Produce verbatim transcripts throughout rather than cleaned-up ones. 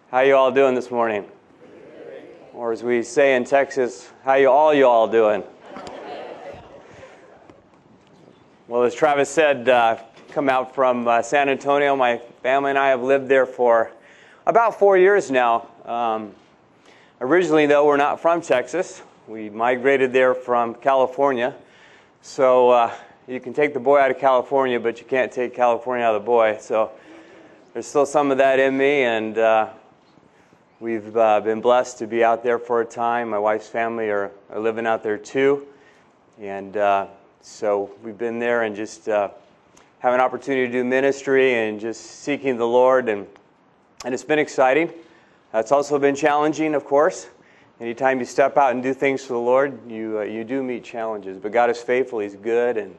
How you all doing this morning? Or as we say in Texas, how you all you all doing? Well, as Travis said, uh, come out from uh, San Antonio. My family and I have lived there for about four years now. Um, originally, though, we're not from Texas. We migrated there from California. So uh, you can take the boy out of California, but you can't take California out of the boy. So there's still some of that in me, and uh, we've uh, been blessed to be out there for a time. My wife's family are, are living out there too, and uh, so we've been there and just uh, have an opportunity to do ministry and just seeking the Lord, and and it's been exciting. Uh, it's also been challenging, of course. Anytime you step out and do things for the Lord, you uh, you do meet challenges. But God is faithful; He's good, and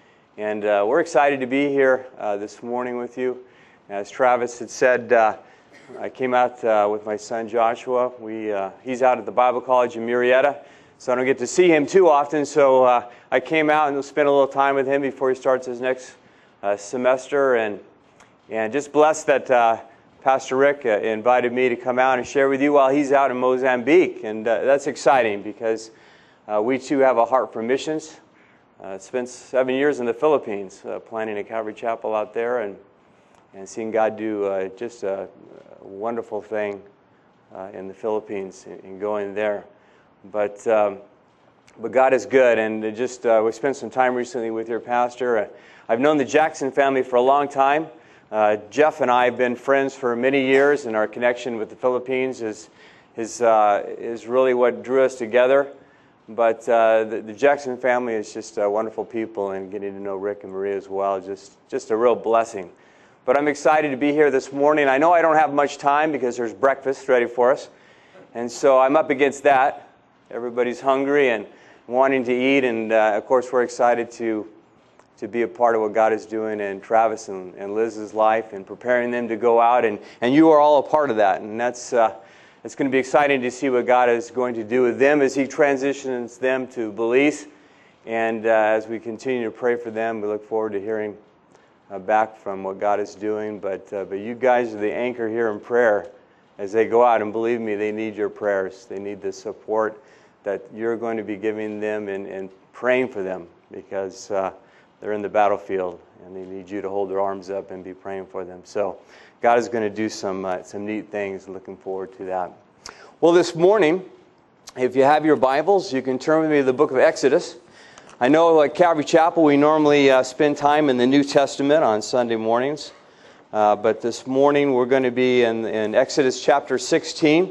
and uh, we're excited to be here uh, this morning with you. As Travis had said, uh, I came out uh, with my son Joshua. We uh, he's out at the Bible College in Murrieta, so I don't get to see him too often. So uh, I came out and spent a little time with him before he starts his next uh, semester, and and just blessed that uh, Pastor Rick uh, invited me to come out and share with you while he's out in Mozambique, and uh, that's exciting because uh, we too have a heart for missions. Uh, spent seven years in the Philippines, uh, planning a Calvary Chapel out there, and. And seeing God do uh, just a, a wonderful thing uh, in the Philippines and going there. But um, but God is good, and just uh, we spent some time recently with your pastor. Uh, I've known the Jackson family for a long time. Uh, Jeff and I have been friends for many years, and our connection with the Philippines is is uh, is really what drew us together. But uh, the, the Jackson family is just uh, wonderful people, and getting to know Rick and Maria as well, just just a real blessing. But I'm excited to be here this morning. I know I don't have much time because there's breakfast ready for us. And so I'm up against that. Everybody's hungry and wanting to eat. And, uh, of course, we're excited to to be a part of what God is doing in Travis and, and Liz's life and preparing them to go out. And, and you are all a part of that. And that's uh, it's going to be exciting to see what God is going to do with them as He transitions them to Belize. And uh, as we continue to pray for them, we look forward to hearing Uh, back from what God is doing, but uh, but you guys are the anchor here in prayer as they go out, and believe me, they need your prayers. They need the support that you're going to be giving them and, and praying for them, because uh, they're in the battlefield and they need you to hold their arms up and be praying for them. So God is going to do some uh, some neat things. Looking forward to that. Well, this morning, if you have your Bibles, you can turn with me to the book of Exodus. I know at Calvary Chapel we normally uh, spend time in the New Testament on Sunday mornings, uh, but this morning we're going to be in, in Exodus chapter sixteen,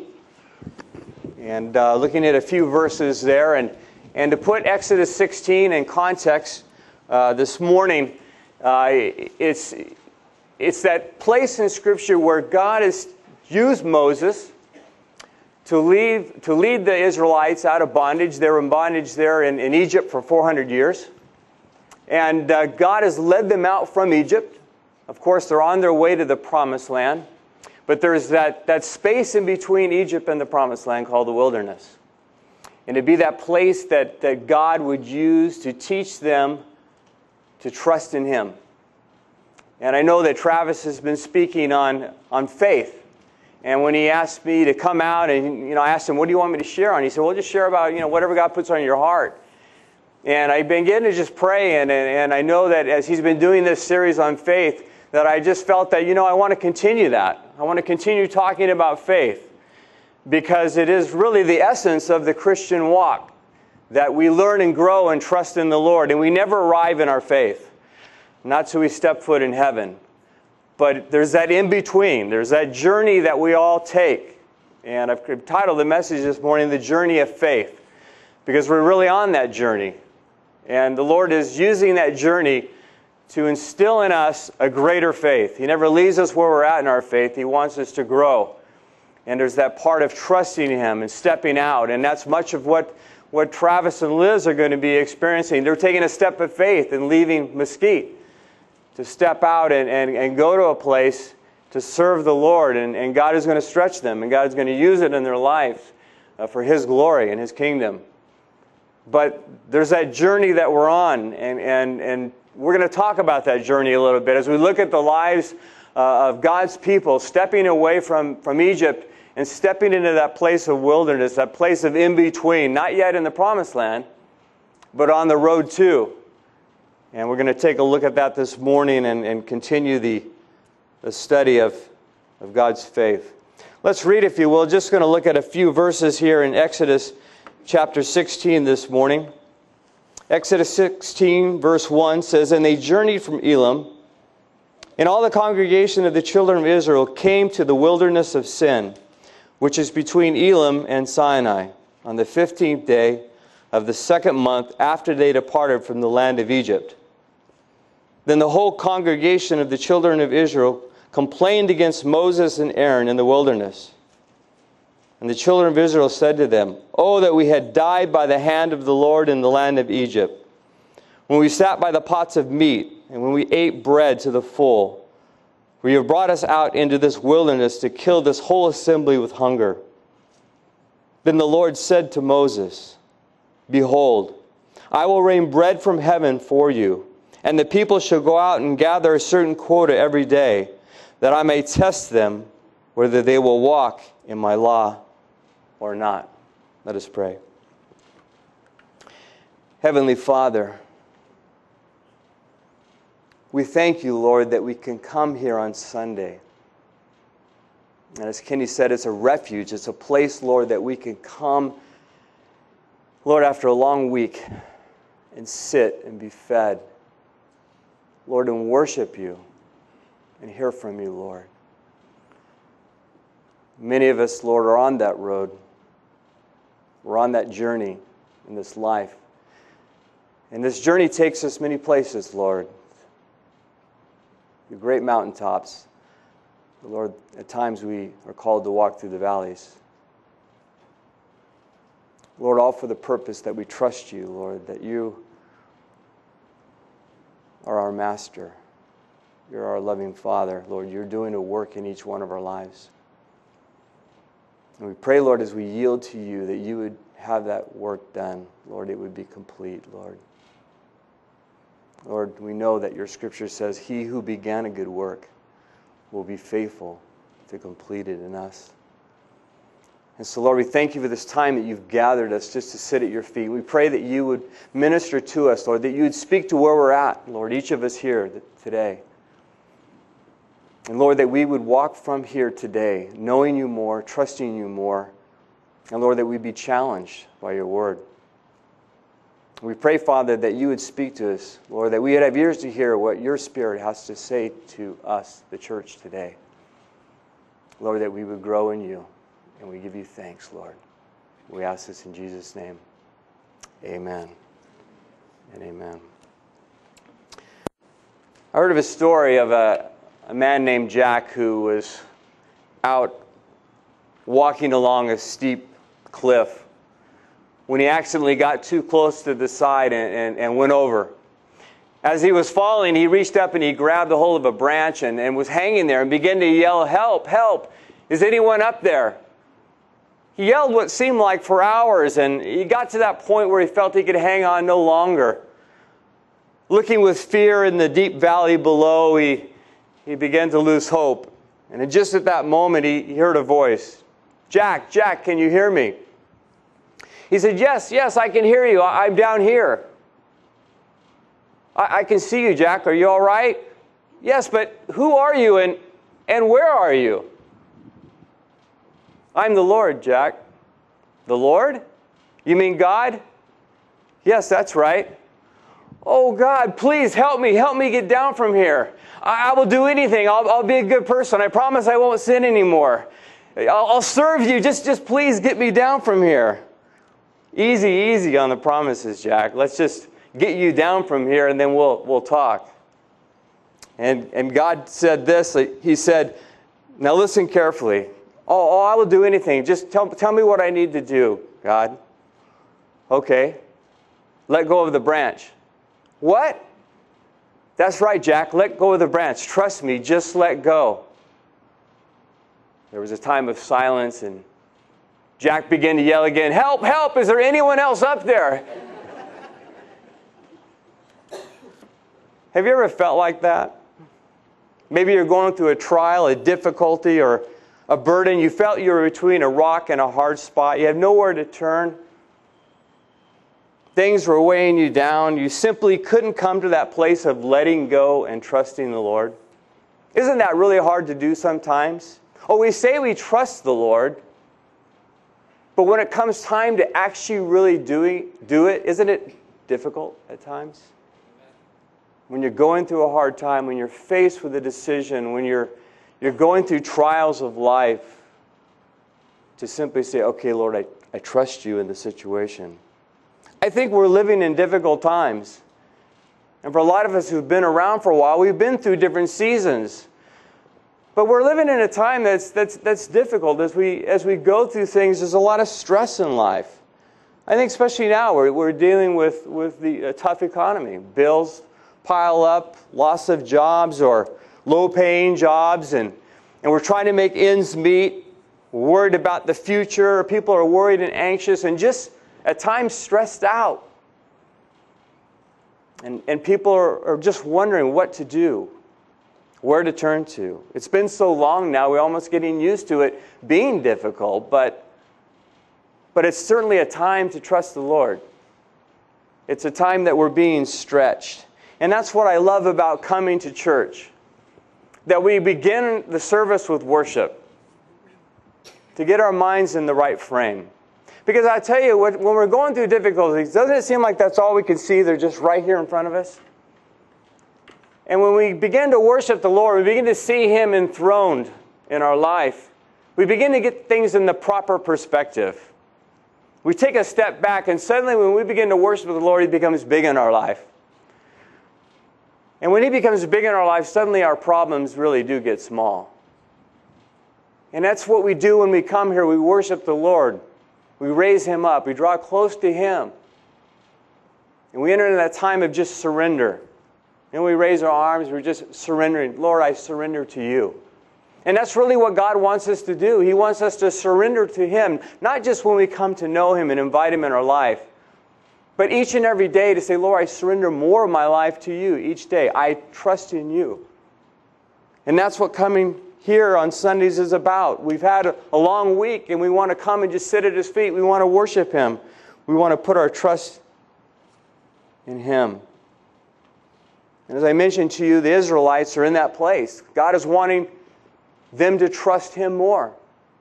and uh, looking at a few verses there. And, and to put Exodus sixteen in context, uh, this morning, uh, it's, it's that place in Scripture where God has used Moses to lead, to lead the Israelites out of bondage. They were in bondage there in, in Egypt for four hundred years. And uh, God has led them out from Egypt. Of course, they're on their way to the Promised Land. But there's that, that space in between Egypt and the Promised Land called the wilderness. And it'd be that place that, that God would use to teach them to trust in Him. And I know that Travis has been speaking on, on faith. And when he asked me to come out, and you know, I asked him, "What do you want me to share on?" He said, "Well, just share about you know whatever God puts on your heart." And I've been getting to just pray, and, and and I know that as he's been doing this series on faith, that I just felt that you know I want to continue that. I want to continue talking about faith, because it is really the essence of the Christian walk, that we learn and grow and trust in the Lord, and we never arrive in our faith, not till we step foot in heaven. But there's that in-between. There's that journey that we all take. And I've titled the message this morning, The Journey of Faith, because we're really on that journey. And the Lord is using that journey to instill in us a greater faith. He never leaves us where we're at in our faith. He wants us to grow. And there's that part of trusting Him and stepping out. And that's much of what, what Travis and Liz are going to be experiencing. They're taking a step of faith and leaving Mesquite to step out and, and, and go to a place to serve the Lord. And, and God is going to stretch them, and God is going to use it in their lives uh, for His glory and His kingdom. But there's that journey that we're on, and, and, and we're going to talk about that journey a little bit as we look at the lives uh, of God's people stepping away from, from Egypt and stepping into that place of wilderness, that place of in-between, not yet in the promised land, but on the road to. And we're going to take a look at that this morning and, and continue the, the study of, of God's faith. Let's read, if you will. Just going to look at a few verses here in Exodus chapter sixteen this morning. Exodus sixteen, verse one says, "And they journeyed from Elim, and all the congregation of the children of Israel came to the wilderness of Sin, which is between Elim and Sinai, on the fifteenth day of the second month after they departed from the land of Egypt. Then the whole congregation of the children of Israel complained against Moses and Aaron in the wilderness. And the children of Israel said to them, 'Oh, that we had died by the hand of the Lord in the land of Egypt, when we sat by the pots of meat, and when we ate bread to the full. For you have brought us out into this wilderness to kill this whole assembly with hunger.' Then the Lord said to Moses, 'Behold, I will rain bread from heaven for you, and the people shall go out and gather a certain quota every day, that I may test them whether they will walk in my law or not.'" Let us pray. Heavenly Father, we thank you, Lord, that we can come here on Sunday. And as Kenny said, it's a refuge. It's a place, Lord, that we can come, Lord, after a long week and sit and be fed, Lord, and worship you and hear from you, Lord. Many of us, Lord, are on that road. We're on that journey in this life. And this journey takes us many places, Lord. The great mountaintops. Lord, at times we are called to walk through the valleys. Lord, all for the purpose that we trust you, Lord, that you are our master. You're our loving Father. Lord, you're doing a work in each one of our lives. And we pray, Lord, as we yield to you, that you would have that work done. Lord, it would be complete, Lord. Lord, we know that your scripture says, "He who began a good work will be faithful to complete it in us." And so, Lord, we thank you for this time that you've gathered us just to sit at your feet. We pray that you would minister to us, Lord, that you would speak to where we're at, Lord, each of us here today. And, Lord, that we would walk from here today knowing you more, trusting you more, and, Lord, that we'd be challenged by your word. We pray, Father, that you would speak to us, Lord, that we would have ears to hear what your Spirit has to say to us, the church, today. Lord, that we would grow in you, and we give you thanks, Lord. We ask this in Jesus' name. Amen and amen. I heard of a story of a, a man named Jack who was out walking along a steep cliff when he accidentally got too close to the side and, and, and went over. As he was falling, he reached up and he grabbed a hold of a branch and, and was hanging there and began to yell, "Help, help, is anyone up there?" He yelled what seemed like for hours, and he got to that point where he felt he could hang on no longer. Looking with fear in the deep valley below, he, he began to lose hope. And just at that moment, he, he heard a voice. "Jack, Jack, can you hear me?" He said, "Yes, yes, I can hear you. I'm down here." I, I can see you, Jack. Are you all right?" "Yes, but who are you and, and where are you?" "I'm the Lord, Jack." "The Lord? You mean God?" "Yes, that's right." "Oh, God, please help me. Help me get down from here. I, I will do anything. I'll, I'll be a good person. I promise I won't sin anymore. I'll, I'll serve you. Just, just please get me down from here." Easy, easy on the promises, Jack. Let's just get you down from here and then we'll we'll talk. And and God said this. He said, "Now listen carefully. Oh, oh, I will do anything. Just tell, tell me what I need to do, God." "Okay. Let go of the branch." "What?" "That's right, Jack. Let go of the branch. Trust me. Just let go." There was a time of silence, and Jack began to yell again, "Help, help, is there anyone else up there?" Have you ever felt like that? Maybe you're going through a trial, a difficulty, or a burden. You felt you were between a rock and a hard spot. You have nowhere to turn. Things were weighing you down. You simply couldn't come to that place of letting go and trusting the Lord. Isn't that really hard to do sometimes? Oh, we say we trust the Lord, but when it comes time to actually really do, do it, isn't it difficult at times? When you're going through a hard time, when you're faced with a decision, when you're, you're going through trials of life, to simply say, okay, Lord, I, I trust you in the situation. I think we're living in difficult times. And for a lot of us who've been around for a while, we've been through different seasons. But we're living in a time that's, that's, that's difficult. As we, as we go through things, there's a lot of stress in life. I think especially now, we're, we're dealing with, with the uh, tough economy. Bills pile up, loss of jobs or low-paying jobs, and, and we're trying to make ends meet. We're worried about the future. People are worried and anxious and just at times stressed out. And, and people are, are just wondering what to do, where to turn to. It's been so long now, we're almost getting used to it being difficult, but, but it's certainly a time to trust the Lord. It's a time that we're being stretched. And that's what I love about coming to church, that we begin the service with worship to get our minds in the right frame. Because I tell you, when we're going through difficulties, doesn't it seem like that's all we can see? They're just right here in front of us. And when we begin to worship the Lord, we begin to see Him enthroned in our life. We begin to get things in the proper perspective. We take a step back, and suddenly when we begin to worship the Lord, He becomes big in our life. And when He becomes big in our life, suddenly our problems really do get small. And that's what we do when we come here. We worship the Lord. We raise Him up. We draw close to Him. And we enter into that time of just surrender. And we raise our arms. We're just surrendering. Lord, I surrender to you. And that's really what God wants us to do. He wants us to surrender to Him, not just when we come to know Him and invite Him in our life, but each and every day to say, Lord, I surrender more of my life to you each day. I trust in you. And that's what coming here on Sundays is about. We've had a, a long week, and we want to come and just sit at His feet. We want to worship Him. We want to put our trust in Him. And as I mentioned to you, the Israelites are in that place. God is wanting them to trust Him more.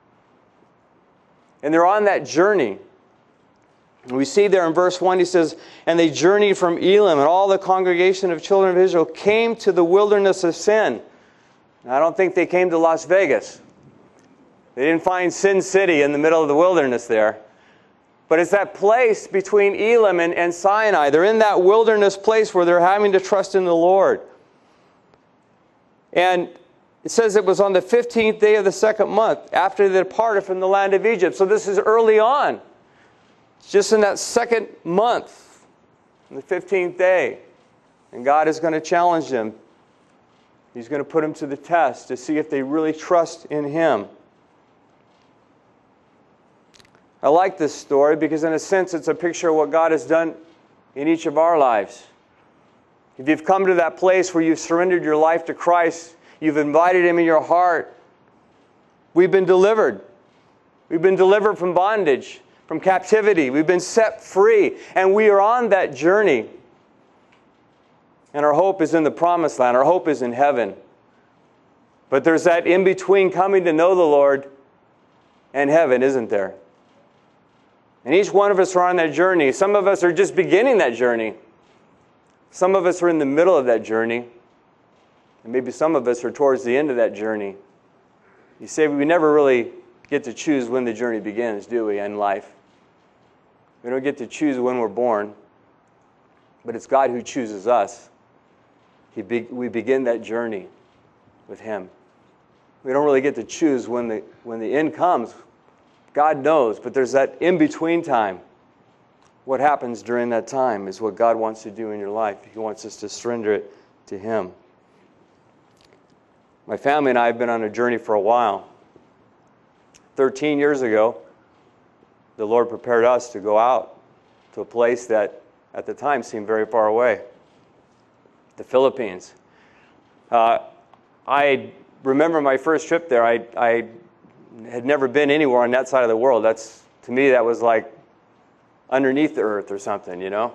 And they're on that journey. And we see there in verse one, He says, and they journeyed from Elim, and all the congregation of children of Israel came to the wilderness of Sin. I don't think they came to Las Vegas. They didn't find Sin City in the middle of the wilderness there. But it's that place between Elim and, and Sinai. They're in that wilderness place where they're having to trust in the Lord. And it says it was on the fifteenth day of the second month after they departed from the land of Egypt. So this is early on. It's just in that second month, on the fifteenth day. And God is going to challenge them. He's going to put them to the test to see if they really trust in Him. I like this story because in a sense it's a picture of what God has done in each of our lives. If you've come to that place where you've surrendered your life to Christ, you've invited Him in your heart, we've been delivered. We've been delivered from bondage, from captivity. We've been set free, and we are on that journey. And our hope is in the promised land. Our hope is in heaven. But there's that in-between coming to know the Lord and heaven, isn't there? And each one of us are on that journey. Some of us are just beginning that journey. Some of us are in the middle of that journey. And maybe some of us are towards the end of that journey. You say we never really get to choose when the journey begins, do we, in life? We don't get to choose when we're born. But it's God who chooses us. He be, we begin that journey with Him. We don't really get to choose when the, when the end comes. God knows, but there's that in-between time. What happens during that time is what God wants to do in your life. He wants us to surrender it to Him. My family and I have been on a journey for a while. Thirteen years ago, the Lord prepared us to go out to a place that at the time seemed very far away. The Philippines. Uh, I remember my first trip there. I, I had never been anywhere on that side of the world. That's, to me, that was like underneath the earth or something, you know.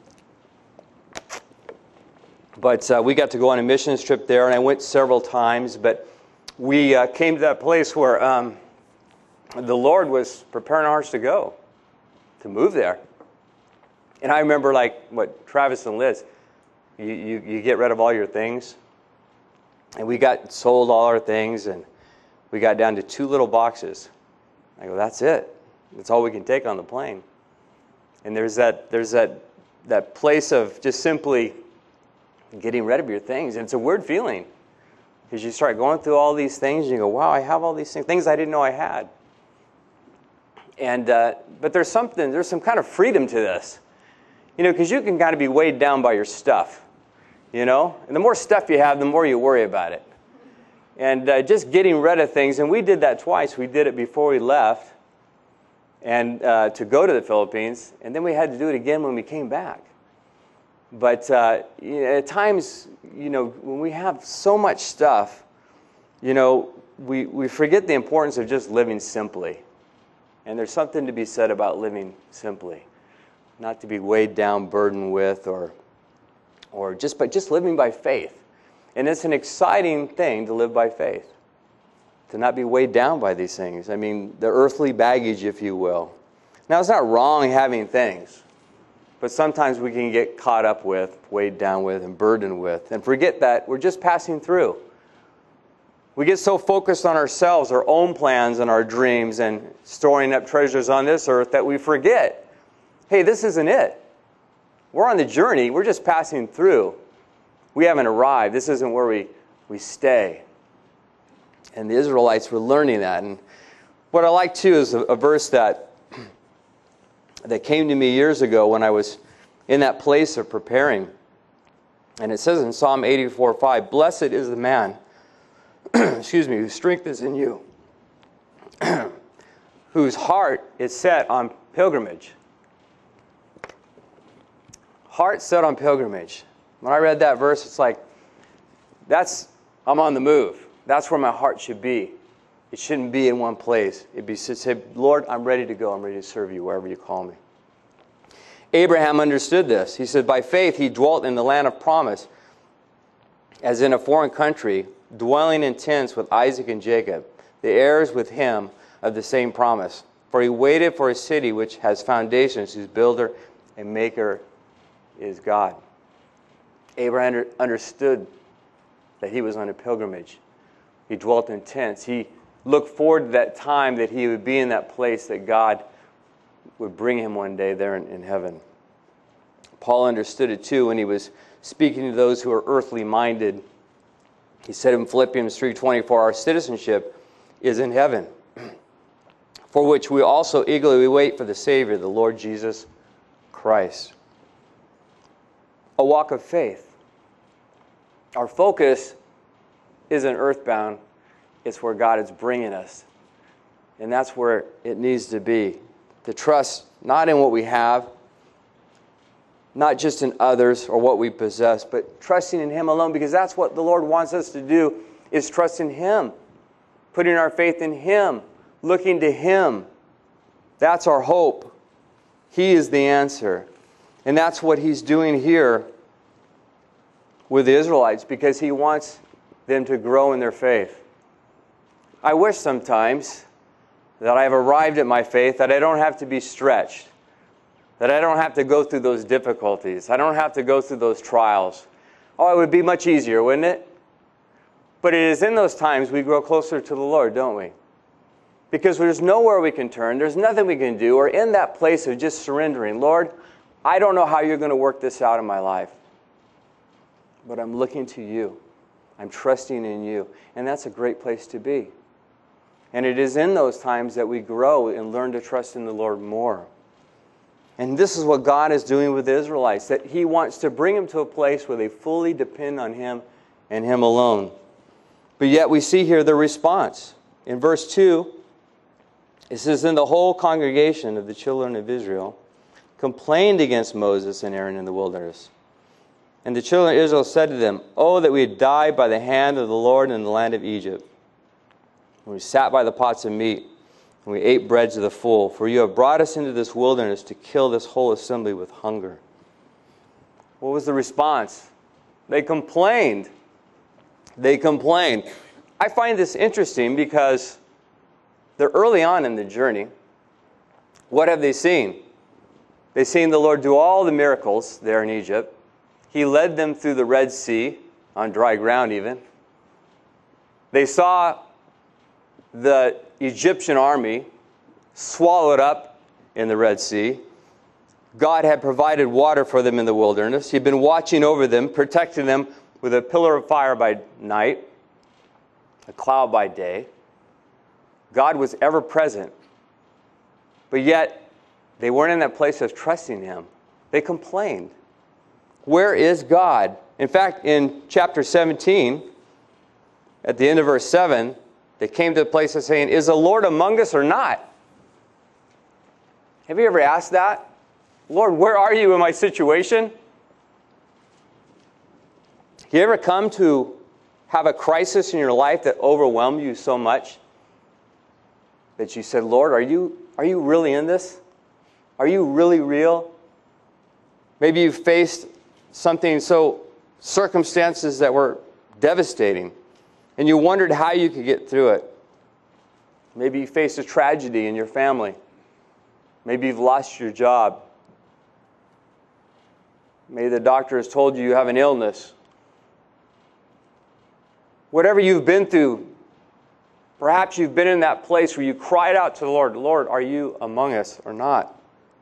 But uh, we got to go on a missions trip there, and I went several times. But we uh, came to that place where um, the Lord was preparing our hearts to go, to move there. And I remember, like, what Travis and Liz, you, you, you get rid of all your things. And we got sold all our things, and we got down to two little boxes. I go, that's it. That's all we can take on the plane. And there's that there's that that place of just simply getting rid of your things. And it's a weird feeling, because you start going through all these things, and you go, wow, I have all these things, things I didn't know I had. And uh, but there's something, there's some kind of freedom to this. You know, because you can kind of be weighed down by your stuff, you know? And the more stuff you have, the more you worry about it. And uh, just getting rid of things, and we did that twice. We did it before we left and uh, to go to the Philippines, and then we had to do it again when we came back. But uh, you know, at times, you know, when we have so much stuff, you know, we, we forget the importance of just living simply. And there's something to be said about living simply. Not to be weighed down, burdened with, or or just but just living by faith. And it's an exciting thing to live by faith. To not be weighed down by these things. I mean, the earthly baggage, if you will. Now, it's not wrong having things, but sometimes we can get caught up with, weighed down with, and burdened with, and forget that we're just passing through. We get so focused on ourselves, our own plans and our dreams, and storing up treasures on this earth that we forget, hey, this isn't it. We're on the journey. We're just passing through. We haven't arrived. This isn't where we, we stay. And the Israelites were learning that. And what I like, too, is a, a verse that, that came to me years ago when I was in that place of preparing. And it says in Psalm eighty-four five, blessed is the man, excuse me, whose strength is in you, whose heart is set on pilgrimage. Heart set on pilgrimage. When I read that verse, it's like, that's, I'm on the move. That's where my heart should be. It shouldn't be in one place. It'd be to say, Lord, I'm ready to go. I'm ready to serve you wherever you call me. Abraham understood this. He said, by faith he dwelt in the land of promise, as in a foreign country, dwelling in tents with Isaac and Jacob, the heirs with him of the same promise. For he waited for a city which has foundations, whose builder and maker is God. Abraham understood that he was on a pilgrimage. He dwelt in tents. He looked forward to that time that he would be in that place that God would bring him one day there in, in heaven. Paul understood it too when he was speaking to those who are earthly minded. He said in Philippians three twenty-four, our citizenship is in heaven, for which we also eagerly wait for the Savior, the Lord Jesus Christ. A walk of faith. Our focus isn't earthbound. It's where God is bringing us. And that's where it needs to be. To trust not in what we have, not just in others or what we possess, but trusting in Him alone, because that's what the Lord wants us to do, is trust in Him. Putting our faith in Him. Looking to Him. That's our hope. He is the answer. And that's what He's doing here with the Israelites, because He wants them to grow in their faith. I wish sometimes that I have arrived at my faith, that I don't have to be stretched, that I don't have to go through those difficulties, I don't have to go through those trials. Oh, it would be much easier, wouldn't it? But it is in those times we grow closer to the Lord, don't we? Because there's nowhere we can turn, there's nothing we can do. We're in that place of just surrendering. Lord, I don't know how you're going to work this out in my life, but I'm looking to you. I'm trusting in you. And that's a great place to be. And it is in those times that we grow and learn to trust in the Lord more. And this is what God is doing with the Israelites, that He wants to bring them to a place where they fully depend on Him and Him alone. But yet we see here the response. In verse two, it says, then the whole congregation of the children of Israel complained against Moses and Aaron in the wilderness. And the children of Israel said to them, "Oh, that we had died by the hand of the Lord in the land of Egypt, when we sat by the pots of meat, and we ate bread to the full. For you have brought us into this wilderness to kill this whole assembly with hunger." What was the response? They complained. They complained. I find this interesting because they're early on in the journey. What have they seen? They've seen the Lord do all the miracles there in Egypt. He led them through the Red Sea, on dry ground even. They saw the Egyptian army swallowed up in the Red Sea. God had provided water for them in the wilderness. He'd been watching over them, protecting them with a pillar of fire by night, a cloud by day. God was ever present. But yet, they weren't in that place of trusting Him. They complained. Where is God? In fact, in chapter seventeen, at the end of verse seven, they came to the place of saying, "Is the Lord among us or not?" Have you ever asked that? Lord, where are you in my situation? You ever come to have a crisis in your life that overwhelmed you so much that you said, "Lord, are you, are you really in this? Are you really real?" Maybe you faced something so, circumstances that were devastating, and you wondered how you could get through it. Maybe you faced a tragedy in your family. Maybe you've lost your job. Maybe the doctor has told you you have an illness. Whatever you've been through, perhaps you've been in that place where you cried out to the Lord, "Lord, are you among us or not?"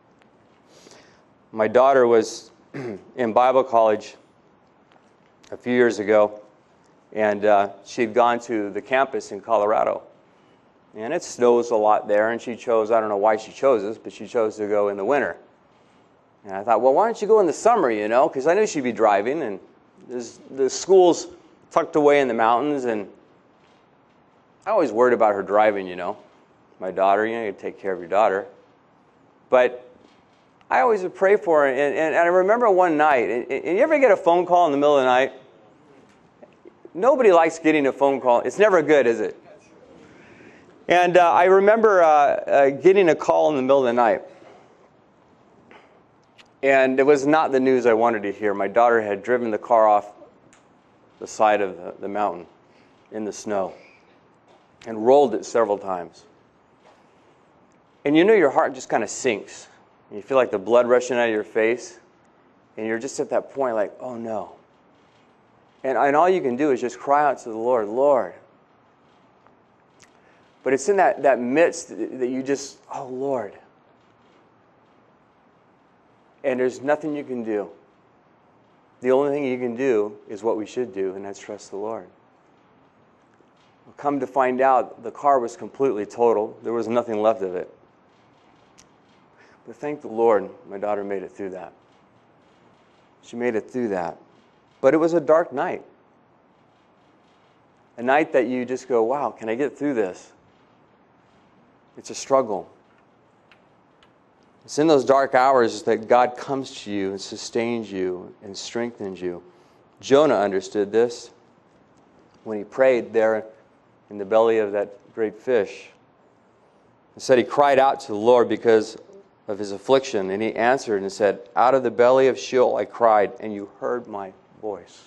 My daughter was in Bible college a few years ago, and uh, she'd gone to the campus in Colorado. And it snows a lot there, and she chose, I don't know why she chose this, but she chose to go in the winter. And I thought, well, why don't you go in the summer, you know, because I knew she'd be driving, and there's, the school's tucked away in the mountains, and I always worried about her driving, you know. My daughter, you know, you take care of your daughter. But I always would pray for her, and, and, and I remember one night, and, and you ever get a phone call in the middle of the night? Nobody likes getting a phone call. It's never good, is it? And uh, I remember uh, uh, getting a call in the middle of the night. And it was not the news I wanted to hear. My daughter had driven the car off the side of the, the mountain in the snow and rolled it several times. And you know your heart just kind of sinks. You feel like the blood rushing out of your face. And you're just at that point like, oh no. And, and all you can do is just cry out to the Lord, "Lord." But it's in that, that midst that you just, oh Lord. And there's nothing you can do. The only thing you can do is what we should do, and that's trust the Lord. Come to find out, the car was completely totaled. There was nothing left of it. But thank the Lord, my daughter made it through that. She made it through that. But it was a dark night. A night that you just go, wow, can I get through this? It's a struggle. It's in those dark hours that God comes to you and sustains you and strengthens you. Jonah understood this when he prayed there in the belly of that great fish. He said he cried out to the Lord because of his affliction, and he answered and said, "Out of the belly of Sheol I cried, and you heard my voice."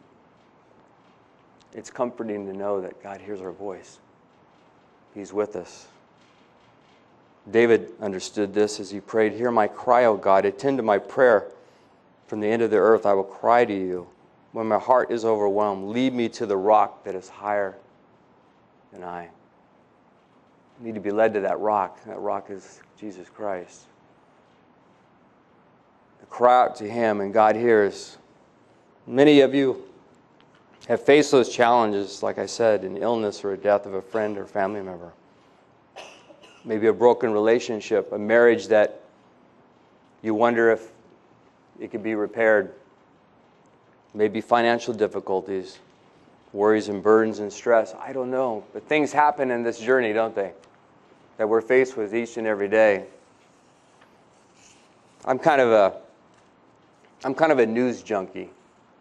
It's comforting to know that God hears our voice. He's with us. David understood this as he prayed, "Hear my cry, O God, attend to my prayer. From the end of the earth I will cry to you. When my heart is overwhelmed, lead me to the rock that is higher than I." We need to be led to that rock. That rock is Jesus Christ. To cry out to Him, and God hears. Many of you have faced those challenges, like I said, an illness or a death of a friend or family member. Maybe a broken relationship, a marriage that you wonder if it could be repaired. Maybe financial difficulties, worries and burdens and stress. I don't know. But things happen in this journey, don't they? That we're faced with each and every day. I'm kind of a, I'm kind of a news junkie.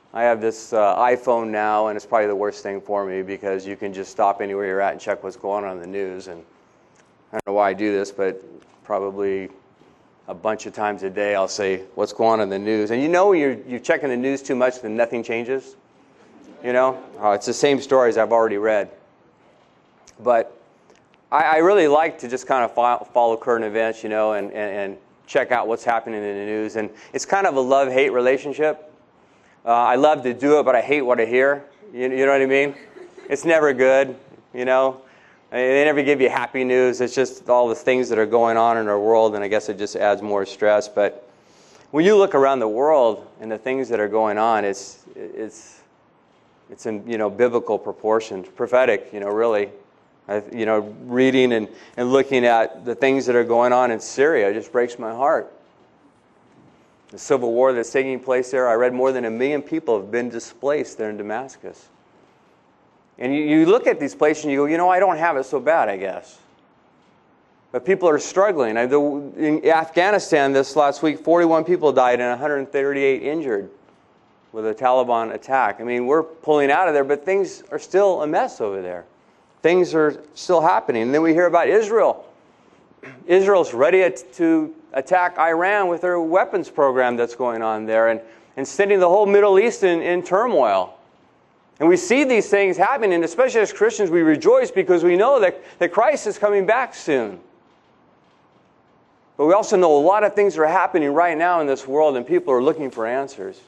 I have this uh, iPhone now, and it's probably the worst thing for me because you can just stop anywhere you're at and check what's going on in the news. And I don't know why I do this, but probably a bunch of times a day I'll say, what's going on in the news? And you know when you're, you're checking the news too much, then nothing changes. You know? Oh, it's the same stories I've already read. But I, I really like to just kind of follow, follow current events, you know, and, and, and check out what's happening in the news. And it's kind of a love-hate relationship. Uh, I love to do it, but I hate what I hear. You, you know what I mean? It's never good, you know. I mean, they never give you happy news. It's just all the things that are going on in our world, and I guess it just adds more stress. But when you look around the world and the things that are going on, it's it's it's in you know biblical proportions, prophetic, you know, really. I, you know, reading and, and looking at the things that are going on in Syria just breaks my heart. The civil war that's taking place there, I read more than a million people have been displaced there in Damascus. And you, you look at these places and you go, you know, I don't have it so bad, I guess. But people are struggling. I, the, in Afghanistan this last week, forty-one people died and one hundred thirty-eight injured with a Taliban attack. I mean, we're pulling out of there, but things are still a mess over there. Things are still happening. And then we hear about Israel. Israel's ready to attack Iran with their weapons program that's going on there and, and sending the whole Middle East in, in turmoil. And we see these things happening, and especially as Christians, we rejoice because we know that, that Christ is coming back soon. But we also know a lot of things are happening right now in this world, and people are looking for answers.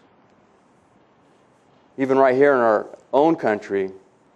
Even right here in our own country,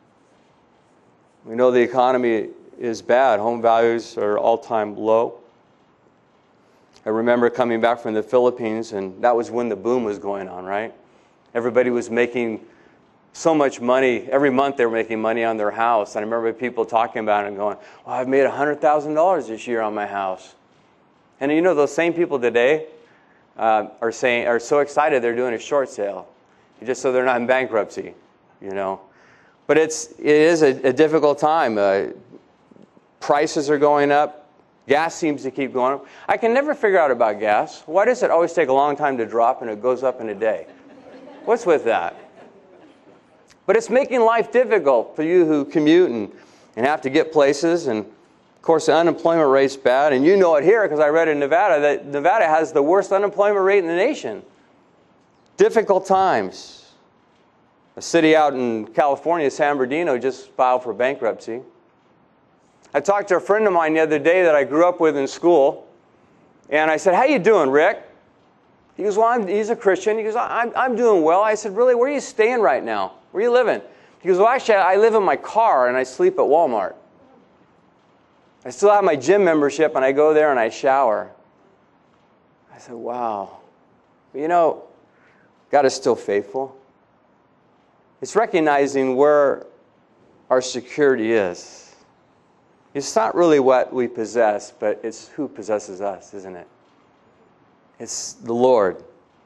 we know the economy is bad. Home values are all-time low. I remember coming back from the Philippines, and that was when the boom was going on, right? Everybody was making so much money. Every month they were making money on their house. And I remember people talking about it and going, well, I've made one hundred thousand dollars this year on my house. And you know, those same people today uh, are saying are so excited they're doing a short sale, just so they're not in bankruptcy, you know. But it's, it is a, a difficult time. Uh, prices are going up. Gas seems to keep going up. I can never figure out about gas. Why does it always take a long time to drop and it goes up in a day? What's with that? But it's making life difficult for you who commute and, and have to get places. And, of course, the unemployment rate's bad. And you know it here because I read in Nevada that Nevada has the worst unemployment rate in the nation. Difficult times. A city out in California, San Bernardino, just filed for bankruptcy. I talked to a friend of mine the other day that I grew up with in school, and I said, how you doing, Rick? He goes, well, I'm, he's a Christian. He goes, I'm, I'm doing well. I said, really, where are you staying right now? Where are you living? He goes, well, actually, I live in my car, and I sleep at Walmart. I still have my gym membership, and I go there and I shower. I said, wow. But you know, God is still faithful. It's recognizing where our security is. It's not really what we possess, but it's who possesses us, isn't it? It's the Lord.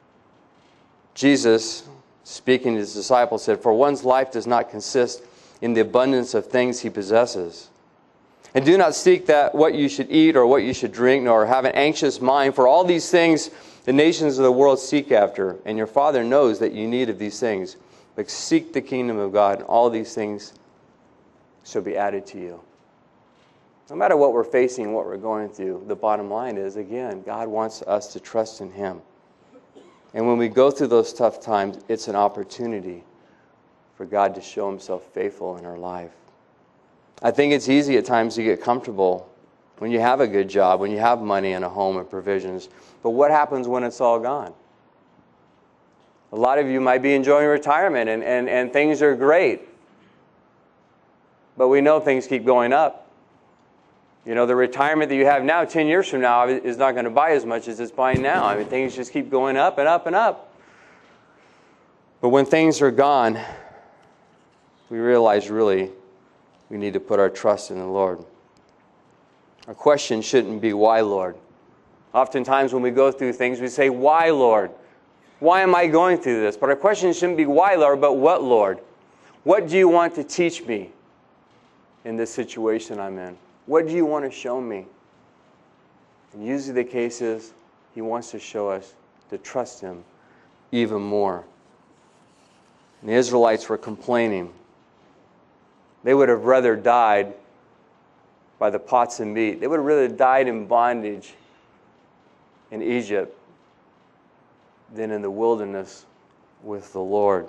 Jesus, speaking to his disciples, said, for one's life does not consist in the abundance of things he possesses. And do not seek that what you should eat or what you should drink, nor have an anxious mind, for all these things the nations of the world seek after, and your Father knows that you need of these things. But seek the kingdom of God, and all these things shall be added to you. No matter what we're facing, what we're going through, the bottom line is, again, God wants us to trust in him. And when we go through those tough times, it's an opportunity for God to show himself faithful in our life. I think it's easy at times to get comfortable when you have a good job, when you have money and a home and provisions. But what happens when it's all gone? A lot of you might be enjoying retirement and, and, and things are great. But we know things keep going up. You know, the retirement that you have now, ten years from now, is not going to buy as much as it's buying now. I mean, things just keep going up and up and up. But when things are gone, we realize really we need to put our trust in the Lord. Our question shouldn't be, why, Lord? Oftentimes when we go through things, we say, why, Lord? Why am I going through this? But our question shouldn't be, why, Lord, but what, Lord? What do you want to teach me in this situation I'm in? What do you want to show me? And usually the case is he wants to show us to trust him even more. And the Israelites were complaining. They would have rather died by the pots of meat. They would have rather died in bondage in Egypt than in the wilderness with the Lord.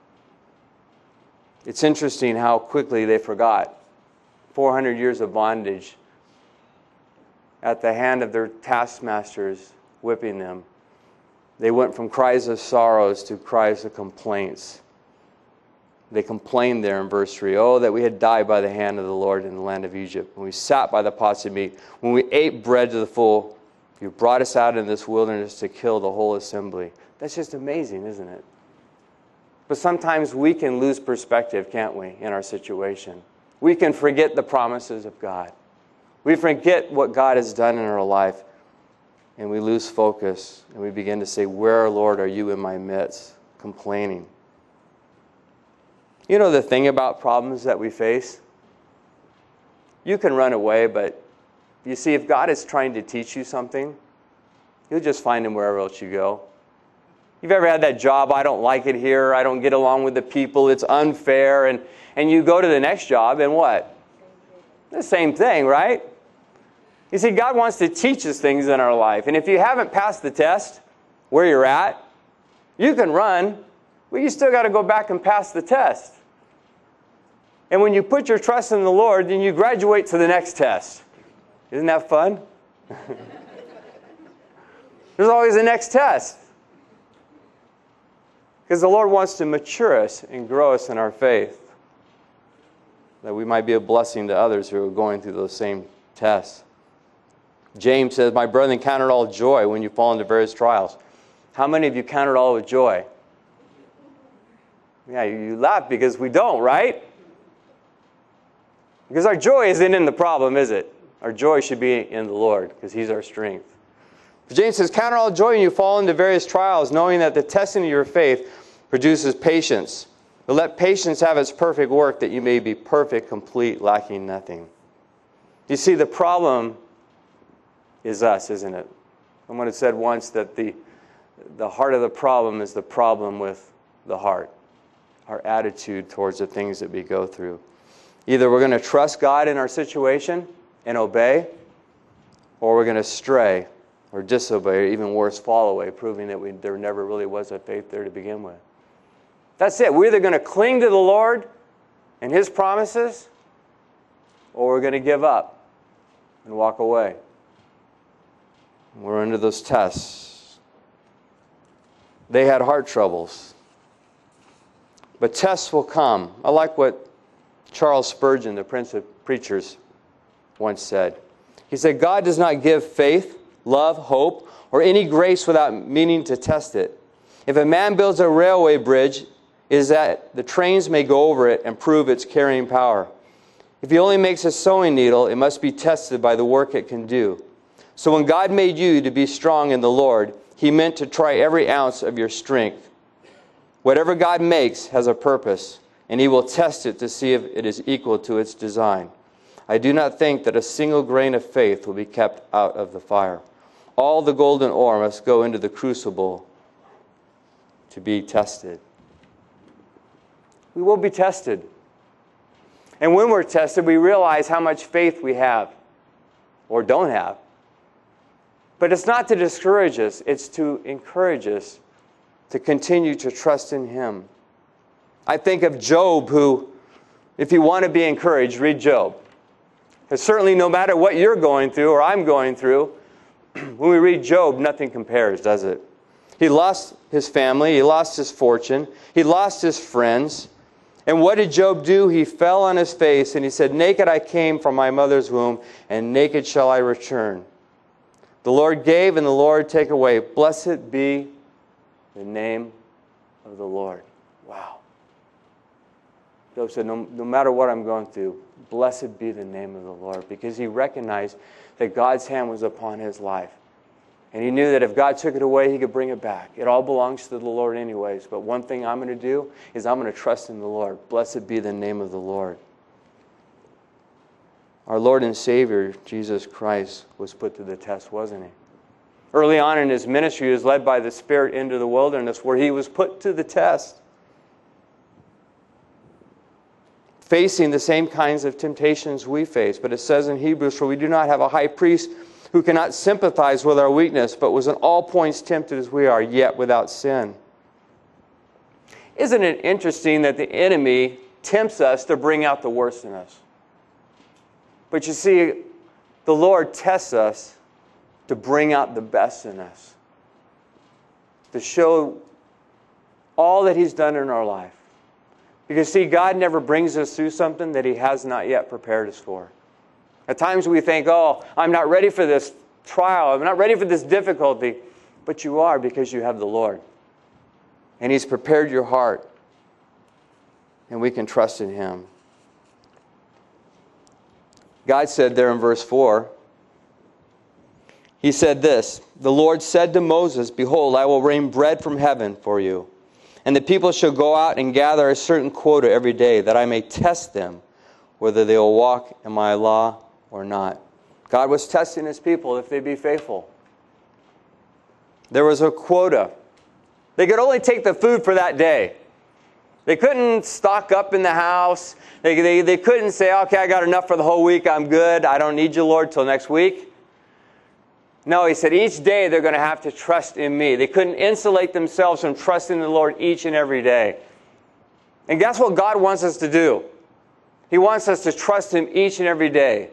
It's interesting how quickly they forgot. four hundred years of bondage at the hand of their taskmasters whipping them. They went from cries of sorrows to cries of complaints. They complained there in verse three, "Oh, that we had died by the hand of the Lord in the land of Egypt, when we sat by the pots of meat, when we ate bread to the full. You brought us out in this wilderness to kill the whole assembly." That's just amazing, isn't it? But sometimes we can lose perspective, can't we, in our situation? We can forget the promises of God. We forget what God has done in our life, and we lose focus, and we begin to say, "Where, Lord, are you in my midst?" Complaining. You know the thing about problems that we face? You can run away, but you see, if God is trying to teach you something, you'll just find Him wherever else you go. You've ever had that job, "I don't like it here, I don't get along with the people, it's unfair," and, and you go to the next job, and what? The same thing, right? You see, God wants to teach us things in our life, and if you haven't passed the test where you're at, you can run, but you still got to go back and pass the test. And when you put your trust in the Lord, then you graduate to the next test. Isn't that fun? There's always a next test. Because the Lord wants to mature us and grow us in our faith, that we might be a blessing to others who are going through those same tests. James says, "My brethren, count it all joy when you fall into various trials." How many of you count it all with joy? Yeah, you laugh because we don't, right? Because our joy isn't in the problem, is it? Our joy should be in the Lord, because He's our strength. But James says, "Count it all joy when you fall into various trials, knowing that the testing of your faith produces patience. But let patience have its perfect work, that you may be perfect, complete, lacking nothing." You see, the problem is us, isn't it? Someone had said once that the, the heart of the problem is the problem with the heart, our attitude towards the things that we go through. Either we're going to trust God in our situation and obey, or we're going to stray or disobey, or even worse, fall away, proving that we, there never really was a faith there to begin with. That's it. We're either going to cling to the Lord and His promises, or we're going to give up and walk away. We're under those tests. They had heart troubles. But tests will come. I like what Charles Spurgeon, the Prince of Preachers, once said. He said, "God does not give faith, love, hope, or any grace without meaning to test it. If a man builds a railway bridge, it is that the trains may go over it and prove its carrying power. If he only makes a sewing needle, it must be tested by the work it can do. So when God made you to be strong in the Lord, He meant to try every ounce of your strength. Whatever God makes has a purpose, and He will test it to see if it is equal to its design. I do not think that a single grain of faith will be kept out of the fire. All the golden ore must go into the crucible to be tested." We will be tested. And when we're tested, we realize how much faith we have or don't have. But it's not to discourage us, it's to encourage us to continue to trust in Him. I think of Job, who, if you want to be encouraged, read Job. Because certainly no matter what you're going through or I'm going through, when we read Job, nothing compares, does it? He lost his family, he lost his fortune, he lost his friends. And what did Job do? He fell on his face and he said, "Naked I came from my mother's womb, and naked shall I return. The Lord gave, and the Lord take away. Blessed be the name of the Lord." Wow. Job said, no, no matter what I'm going through, blessed be the name of the Lord, because he recognized that God's hand was upon his life. And he knew that if God took it away, He could bring it back. It all belongs to the Lord anyways. But one thing I'm going to do is I'm going to trust in the Lord. Blessed be the name of the Lord. Our Lord and Savior, Jesus Christ, was put to the test, wasn't He? Early on in His ministry, He was led by the Spirit into the wilderness, where He was put to the test. facing the same kinds of temptations we face. But it says in Hebrews, for we do not have a high priest who cannot sympathize with our weakness, but was in all points tempted as we are, yet without sin. Isn't it interesting that the enemy tempts us to bring out the worst in us? But you see, the Lord tests us to bring out the best in us, to show all that He's done in our life. Because, see, God never brings us through something that He has not yet prepared us for. At times we think, oh, I'm not ready for this trial. I'm not ready for this difficulty. But you are, because you have the Lord. And He's prepared your heart. And we can trust in Him. God said there in verse four, He said this, the Lord said to Moses, behold, I will rain bread from heaven for you. And the people shall go out and gather a certain quota every day, that I may test them, whether they will walk in my law or not. God was testing His people if they'd be faithful. There was a quota. They could only take the food for that day. They couldn't stock up in the house. They, they, they couldn't say, okay, I got enough for the whole week. I'm good. I don't need you, Lord, till next week. No, He said each day they're going to have to trust in me. They couldn't insulate themselves from trusting the Lord each and every day. And that's what God wants us to do. He wants us to trust Him each and every day.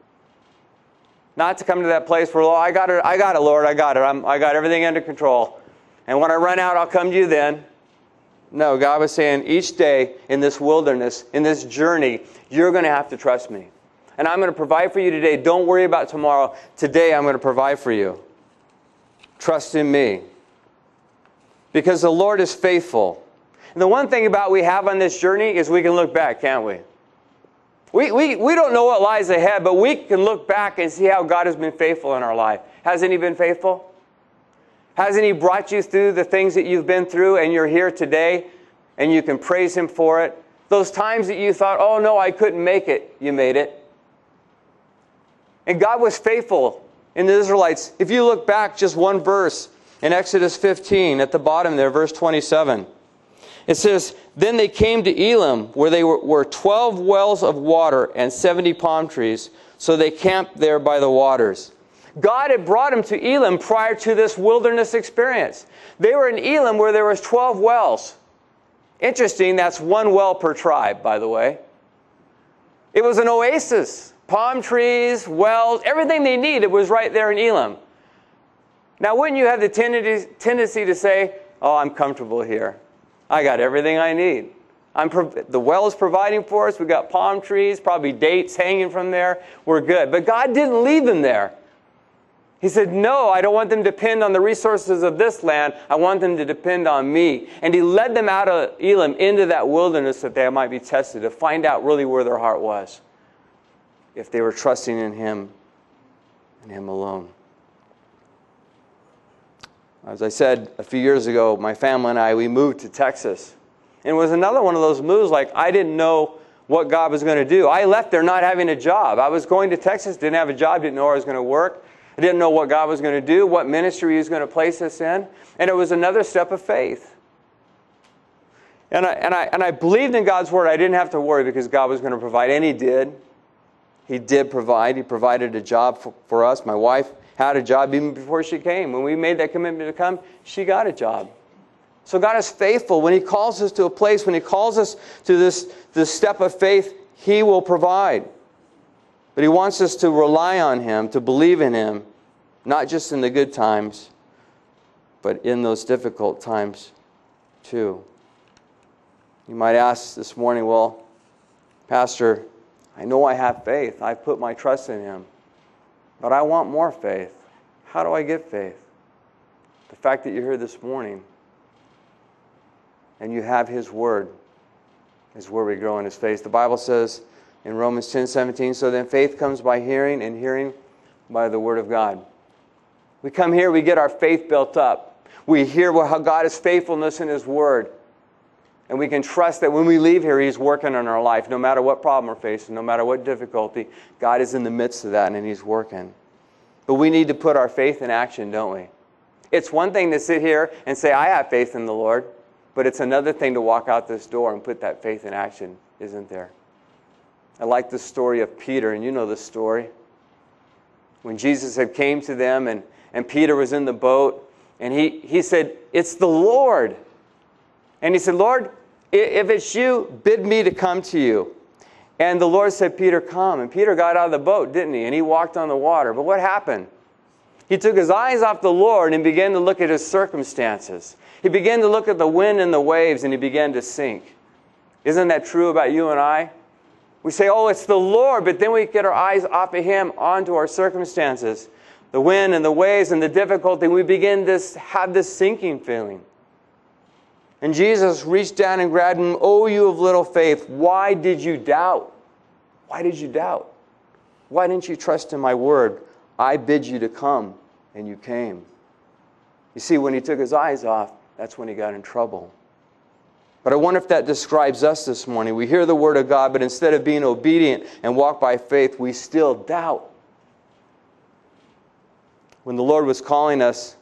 Not to come to that place where, oh, I got it, I got it, Lord, I got it. I'm, I got everything under control. And when I run out, I'll come to you then. No, God was saying each day in this wilderness, in this journey, you're going to have to trust me. And I'm going to provide for you today. Don't worry about tomorrow. Today I'm going to provide for you. Trust in me. Because the Lord is faithful. And the one thing about we have on this journey is we can look back, can't we? We, we, we don't know what lies ahead, but we can look back and see how God has been faithful in our life. Hasn't He been faithful? Hasn't He brought you through the things that you've been through and you're here today and you can praise Him for it? Those times that you thought, oh no, I couldn't make it, you made it. And God was faithful in the Israelites. If you look back just one verse in Exodus fifteen, at the bottom there, verse twenty-seven. It says, then they came to Elim, where they were, were twelve wells of water and seventy palm trees. So they camped there by the waters. God had brought them to Elim prior to this wilderness experience. They were in Elim where there was twelve wells. Interesting, that's one well per tribe, by the way. It was an oasis. Palm trees, wells, everything they needed was right there in Elim. Now, wouldn't you have the tendency to say, oh, I'm comfortable here. I got everything I need. I'm the well is providing for us. We've got palm trees, probably dates hanging from there. We're good. But God didn't leave them there. He said, no, I don't want them to depend on the resources of this land. I want them to depend on me. And He led them out of Elim into that wilderness that they might be tested, to find out really where their heart was, if they were trusting in Him and Him alone. As I said a few years ago, my family and I, we moved to Texas. And it was another one of those moves like I didn't know what God was going to do. I left there not having a job. I was going to Texas, didn't have a job, didn't know where I was going to work. I didn't know what God was going to do, what ministry He was going to place us in. And it was another step of faith. And I, and I, and I believed in God's word. I didn't have to worry because God was going to provide. And He did. He did provide. He provided a job for, for us. My wife had a job even before she came. When we made that commitment to come, she got a job. So God is faithful. When He calls us to a place, when He calls us to this, this step of faith, He will provide. But He wants us to rely on Him, to believe in Him, not just in the good times, but in those difficult times too. You might ask this morning, well, Pastor, I know I have faith. I've put my trust in Him. But I want more faith. How do I get faith? The fact that you're here this morning and you have His Word is where we grow in His faith. The Bible says in Romans ten seventeen, so then faith comes by hearing, and hearing by the Word of God. We come here, we get our faith built up. We hear how God is faithfulness in His Word. And we can trust that when we leave here, He's working on our life. No matter what problem we're facing, no matter what difficulty, God is in the midst of that and He's working. But we need to put our faith in action, don't we? It's one thing to sit here and say, I have faith in the Lord. But it's another thing to walk out this door and put that faith in action, isn't there? I like the story of Peter, and you know the story. When Jesus had came to them, and, and Peter was in the boat, and he, he said, "It's the Lord." And he said, "Lord, if it's you, bid me to come to you." And the Lord said, "Peter, come." And Peter got out of the boat, didn't he? And he walked on the water. But what happened? He took his eyes off the Lord and began to look at his circumstances. He began to look at the wind and the waves, and he began to sink. Isn't that true about you and I? We say, "Oh, it's the Lord," but then we get our eyes off of Him onto our circumstances, the wind and the waves and the difficulty. We begin to have this sinking feeling. And Jesus reached down and grabbed him. "Oh, you of little faith, why did you doubt? Why did you doubt? Why didn't you trust in my word? I bid you to come, and you came." You see, when he took his eyes off, that's when he got in trouble. But I wonder if that describes us this morning. We hear the word of God, but instead of being obedient and walk by faith, we still doubt. When the Lord was calling us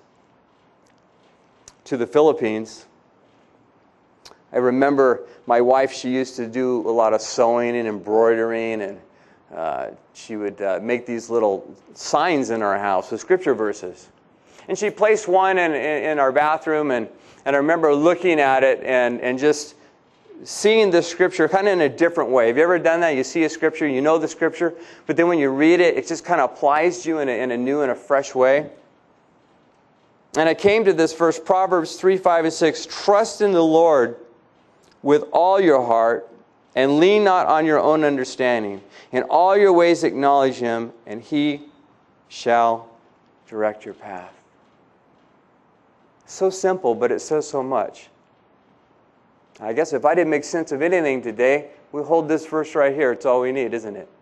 to the Philippines, I remember my wife, she used to do a lot of sewing and embroidering, and uh, she would uh, make these little signs in our house with scripture verses. And she placed one in, in, in our bathroom, and, and I remember looking at it and, and just seeing the scripture kind of in a different way. Have you ever done that? You see a scripture, you know the scripture, but then when you read it, it just kind of applies to you in a, in a new and a fresh way. And I came to this verse, Proverbs three, five, and six. "Trust in the Lord with all your heart, and lean not on your own understanding. In all your ways acknowledge Him, and He shall direct your path." So simple, but it says so much. I guess if I didn't make sense of anything today, we hold this verse right here. It's all we need, isn't it?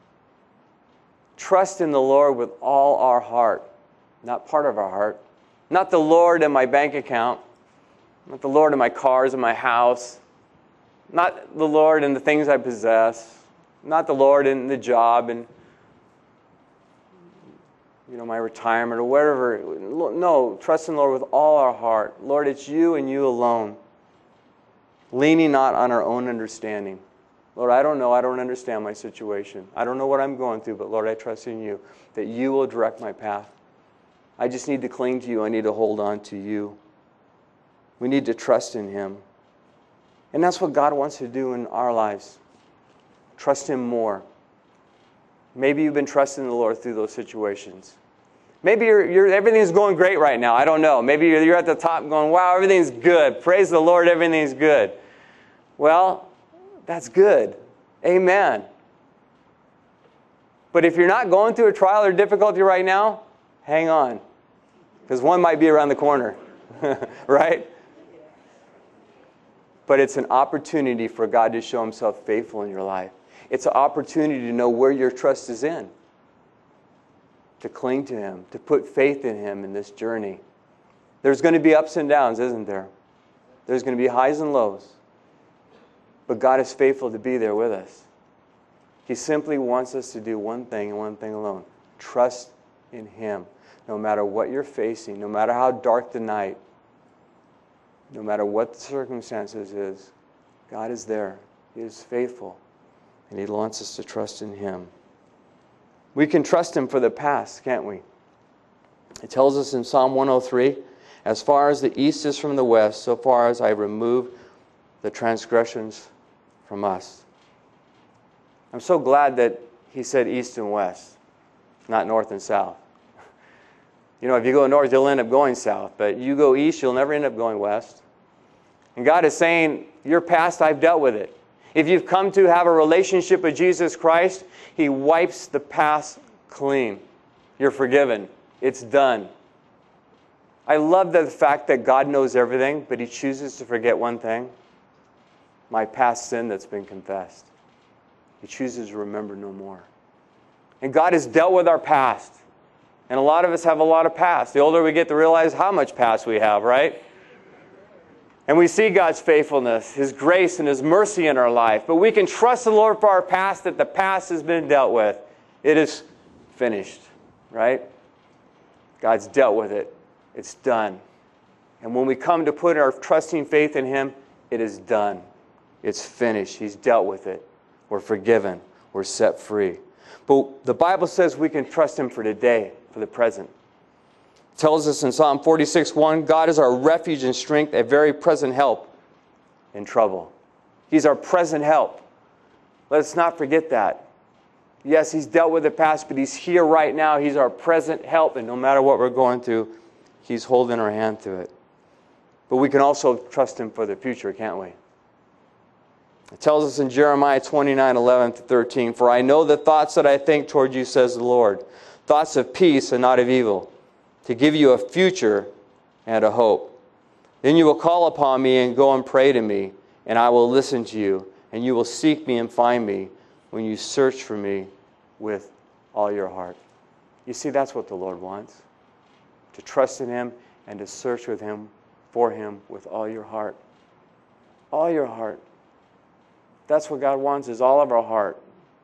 Trust in the Lord with all our heart. Not part of our heart. Not the Lord in my bank account. Not the Lord in my cars and my house. Not the Lord in the things I possess. Not the Lord in the job and, you know, my retirement or whatever. No, trust in the Lord with all our heart. Lord, it's you and you alone. Leaning not on our own understanding. Lord, I don't know. I don't understand my situation. I don't know what I'm going through, but Lord, I trust in you that you will direct my path. I just need to cling to you. I need to hold on to you. We need to trust in Him. And that's what God wants to do in our lives. Trust Him more. Maybe you've been trusting the Lord through those situations. Maybe you're, you're, everything's going great right now. I don't know. Maybe you're, you're at the top going, "Wow, everything's good. Praise the Lord, everything's good." Well, that's good. Amen. But if you're not going through a trial or difficulty right now, hang on. Because one might be around the corner. Right? But it's an opportunity for God to show Himself faithful in your life. It's an opportunity to know where your trust is in. To cling to Him. To put faith in Him in this journey. There's going to be ups and downs, isn't there? There's going to be highs and lows. But God is faithful to be there with us. He simply wants us to do one thing and one thing alone. Trust in Him. No matter what you're facing, no matter how dark the night, no matter what the circumstances is, God is there. He is faithful. And He wants us to trust in Him. We can trust Him for the past, can't we? It tells us in Psalm one oh three, "As far as the east is from the west, so far as I remove the transgressions from us." I'm so glad that He said east and west, not north and south. You know, if you go north, you'll end up going south. But you go east, you'll never end up going west. And God is saying, your past, I've dealt with it. If you've come to have a relationship with Jesus Christ, He wipes the past clean. You're forgiven. It's done. I love the fact that God knows everything, but He chooses to forget one thing. My past sin that's been confessed. He chooses to remember no more. And God has dealt with our past. And a lot of us have a lot of past. The older we get to realize how much past we have, right? And we see God's faithfulness, His grace, and His mercy in our life. But we can trust the Lord for our past, that the past has been dealt with. It is finished, right? God's dealt with it. It's done. And when we come to put our trusting faith in Him, it is done. It's finished. He's dealt with it. We're forgiven. we're set free. But the Bible says we can trust Him for today, for the present. It tells us in Psalm forty-six one, God is our refuge and strength, a very present help in trouble. He's our present help. Let's not forget that. Yes, He's dealt with the past, but He's here right now. He's our present help, and no matter what we're going through, He's holding our hand through it. But we can also trust Him for the future, can't we? It tells us in Jeremiah twenty-nine eleven to thirteen, for I know the thoughts that I think toward you, says the Lord, thoughts of peace and not of evil, to give you a future and a hope. Then you will call upon me and go and pray to me, and I will listen to you, and you will seek me and find me when you search for me with all your heart. You see, that's what the Lord wants, to trust in Him and to search with Him, for Him with all your heart. All your heart. That's what God wants, is all of our heart.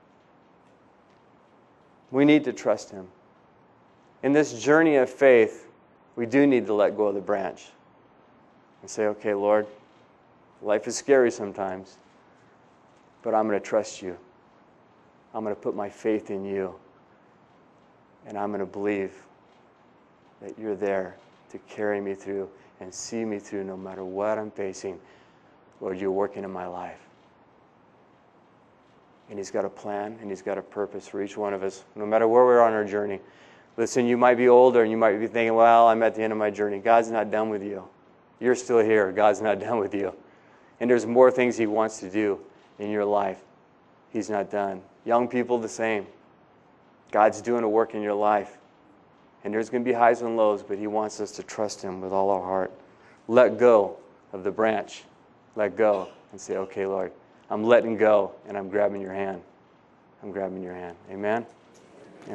We need to trust Him. In this journey of faith, we do need to let go of the branch and say, okay, Lord, life is scary sometimes, but I'm going to trust you. I'm going to put my faith in you, and I'm going to believe that you're there to carry me through and see me through no matter what I'm facing. Lord, you're working in my life. And He's got a plan, and He's got a purpose for each one of us, no matter where we're on our journey. Listen, you might be older, and you might be thinking, well, I'm at the end of my journey. God's not done with you. You're still here. God's not done with you. And there's more things He wants to do in your life. He's not done. Young people, the same. God's doing a work in your life. And there's going to be highs and lows, but He wants us to trust Him with all our heart. Let go of the branch. Let go and say, okay, Lord, I'm letting go, and I'm grabbing your hand. I'm grabbing your hand. Amen?